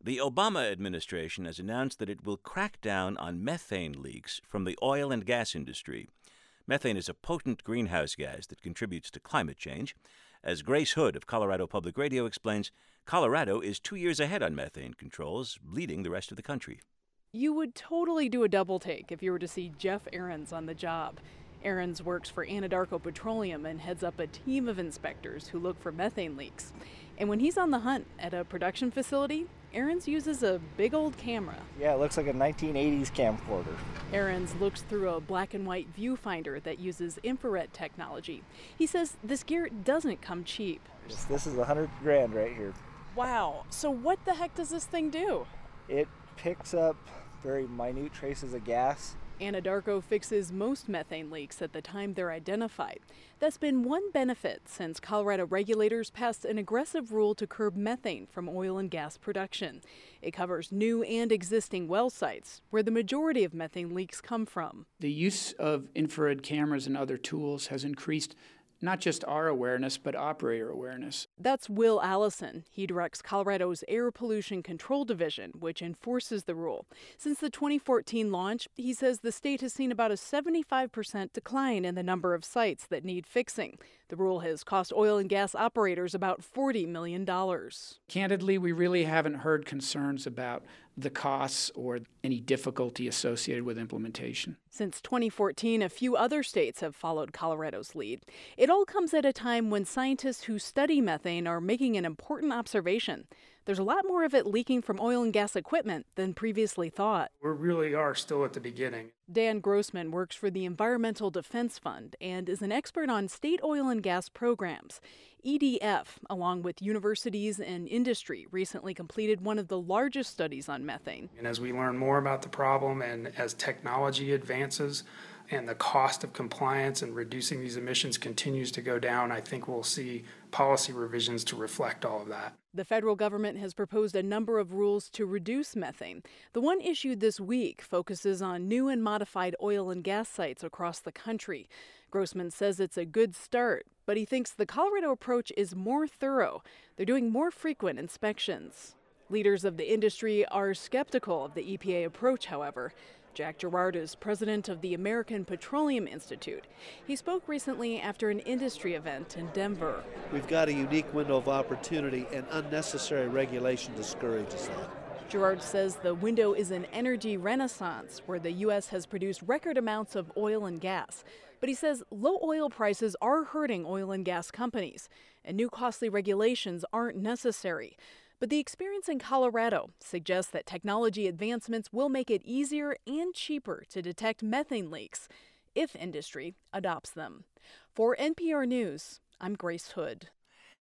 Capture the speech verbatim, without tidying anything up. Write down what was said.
The Obama administration has announced that it will crack down on methane leaks from the oil and gas industry. Methane is a potent greenhouse gas that contributes to climate change. As Grace Hood of Colorado Public Radio explains, Colorado is two years ahead on methane controls, leading the rest of the country. You would totally do a double take if you were to see Jeff Ahrens on the job. Ahrens works for Anadarko Petroleum and heads up a team of inspectors who look for methane leaks. And when he's on the hunt at a production facility, Ahrens uses a big old camera. Yeah, it looks like a nineteen eighties camcorder. Ahrens looks through a black and white viewfinder that uses infrared technology. He says this gear doesn't come cheap. This, this is a hundred grand right here. Wow. So what the heck does this thing do? It picks up very minute traces of gas. Anadarko fixes most methane leaks at the time they're identified. That's been one benefit since Colorado regulators passed an aggressive rule to curb methane from oil and gas production. It covers new and existing well sites, where the majority of methane leaks come from. The use of infrared cameras and other tools has increased not just our awareness, but operator awareness. That's Will Allison. He directs Colorado's Air Pollution Control Division, which enforces the rule. Since the twenty fourteen launch, he says the state has seen about a seventy-five percent decline in the number of sites that need fixing. The rule has cost oil and gas operators about forty million dollars. Candidly, we really haven't heard concerns about the costs or any difficulty associated with implementation. Since twenty fourteen, a few other states have followed Colorado's lead. It all comes at a time when scientists who study methane are making an important observation. There's a lot more of it leaking from oil and gas equipment than previously thought. We really are still at the beginning. Dan Grossman works for the Environmental Defense Fund and is an expert on state oil and gas programs. E D F, along with universities and industry, recently completed one of the largest studies on methane. And as we learn more about the problem and as technology advances and the cost of compliance and reducing these emissions continues to go down, I think we'll see policy revisions to reflect all of that. The federal government has proposed a number of rules to reduce methane. The one issued this week focuses on new and modified oil and gas sites across the country. Grossman says it's a good start, but he thinks the Colorado approach is more thorough. They're doing more frequent inspections. Leaders of the industry are skeptical of the E P A approach, however. Jack Gerard is president of the American Petroleum Institute. He spoke recently after an industry event in Denver. We've got a unique window of opportunity, and unnecessary regulation discourages that. Gerard says the window is an energy renaissance where the U S has produced record amounts of oil and gas. But he says low oil prices are hurting oil and gas companies, and new costly regulations aren't necessary. But the experience in Colorado suggests that technology advancements will make it easier and cheaper to detect methane leaks if industry adopts them. For N P R News, I'm Grace Hood.